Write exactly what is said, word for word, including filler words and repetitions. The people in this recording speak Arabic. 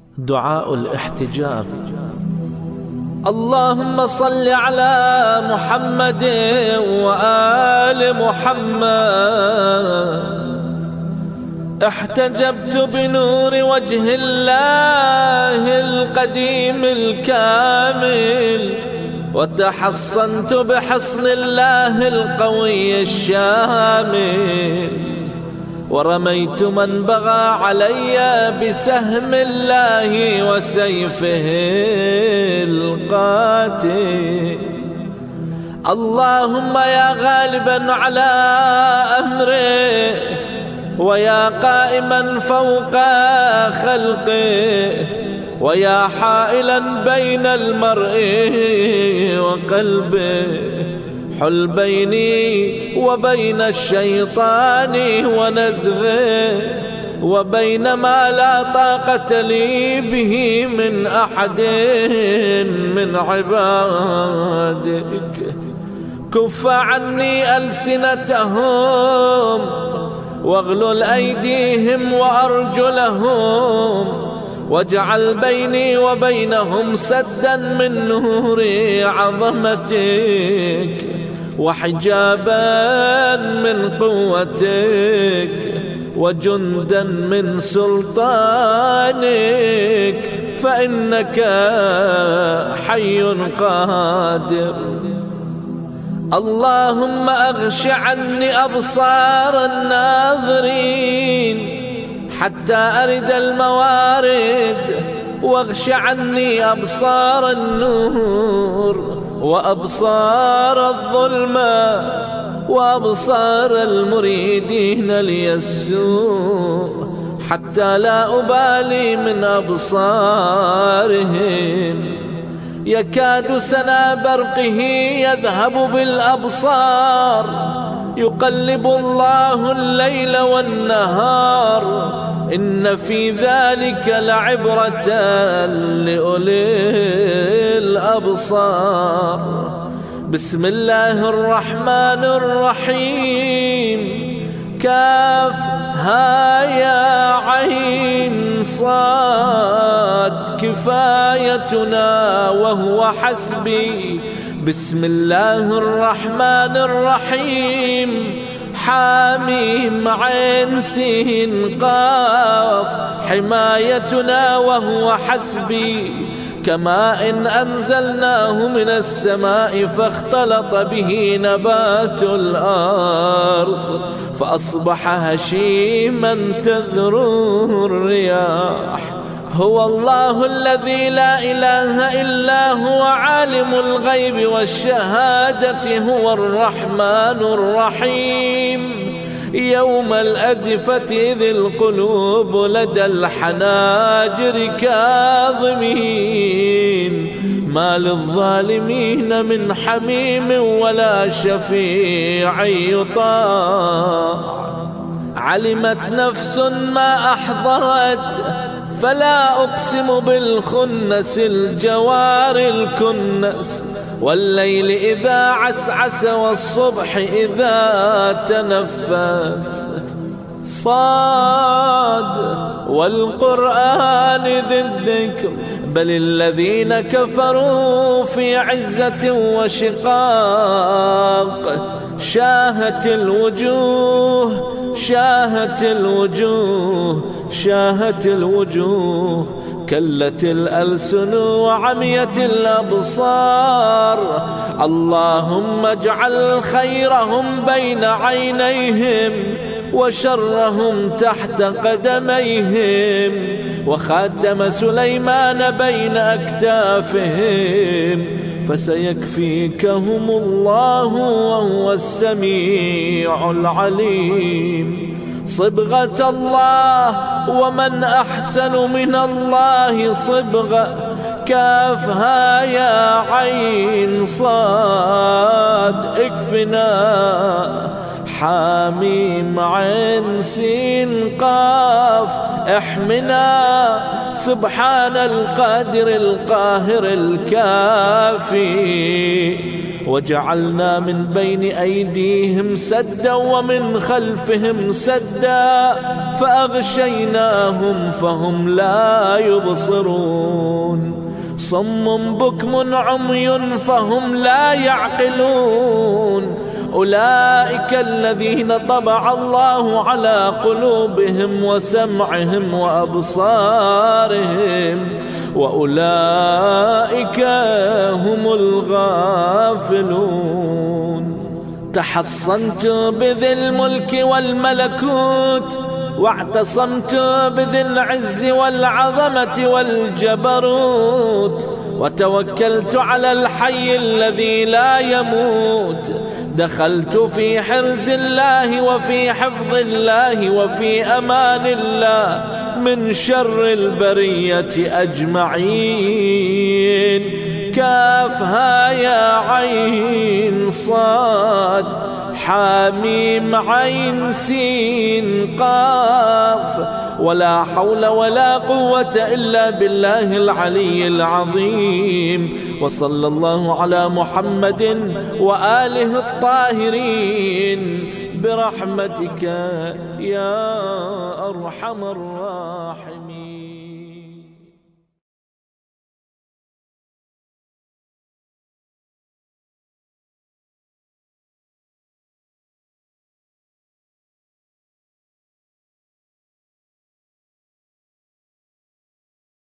دعاء الاحتجاب. اللهم صل على محمد وآل محمد. احتجبت بنور وجه الله القديم الكامل، وتحصنت بحصن الله القوي الشامل، ورميت من بغى علي بسهم الله وسيفه القاتل. اللهم يا غالبا على أمره، ويا قائما فوق خلقه، ويا حائلا بين المرء وقلبه، حل بيني وبين الشيطان ونزغه، وبين ما لا طاقة لي به من أحد من عبادك. كف عني ألسنتهم، واغلل أيديهم وأرجلهم، واجعل بيني وبينهم سدا من نور عظمتك، وحجابا من قوتك، وجندا من سلطانك، فإنك حي قادر. اللهم أغش عني أبصار الناظرين حتى أرد الموارد، واغش عني أبصار النور وأبصار الظلمة وأبصار المريدين لي السوء، حتى لا أبالي من أبصارهم. يكاد سنا برقه يذهب بالأبصار، يقلب الله الليل والنهار، إن في ذلك لعبرة لأولي الأبصار. بسم الله الرحمن الرحيم. كاف ها يا عين صاد، كفايتنا وهو حسبي. بسم الله الرحمن الرحيم. حاميم عين سين قاف، حمايتنا وهو حسبي. كماء أنزلناه من السماء فاختلط به نبات الأرض، فأصبح هشيما تذروه الرياح. هو الله الذي لا إله إلا هو، عالم الغيب والشهادة، هو الرحمن الرحيم. يوم الأزفة إذ القلوب لدى الحناجر كاظمين، ما للظالمين من حميم ولا شفيع يطاع. علمت نفس ما أحضرت، فلا أقسم بالخنس الجوار الكنس، والليل إذا عسعس والصبح إذا تنفس. صاد والقرآن ذي الذكر، بل الذين كفروا في عزة وشقاق. شاهت الوجوه شاهت الوجوه شاهت الوجوه، كلت الألسن وعميت الأبصار. اللهم اجعل خيرهم بين عينيهم، وشرهم تحت قدميهم، وخاتم سليمان بين أكتافهم، فسيكفيكهم الله وهو السميع العليم. صبغة الله، ومن أحسن من الله صبغة. كافها يا عين صاد، اكفنا. حاميم عين سين قاف، احمنا. سبحان القادر القاهر الكافي. وجعلنا من بين أيديهم سدا ومن خلفهم سدا فأغشيناهم فهم لا يبصرون صم بكم عمي فهم لا يعقلون أولئك الذين طبع الله على قلوبهم وسمعهم وأبصارهم وأولئك هم الغافلون تحصنت بذي الملك والملكوت واعتصمت بذي العز والعظمة والجبروت وتوكلت على الحي الذي لا يموت دخلت في حرز الله وفي حفظ الله وفي أمان الله من شر البرية أجمعين كافها يا عين صاد حاميم عين سين قاف ولا حول ولا قوة إلا بالله العلي العظيم وصلى الله على محمد وآله الطاهرين برحمتك يا أرحم الراحمين.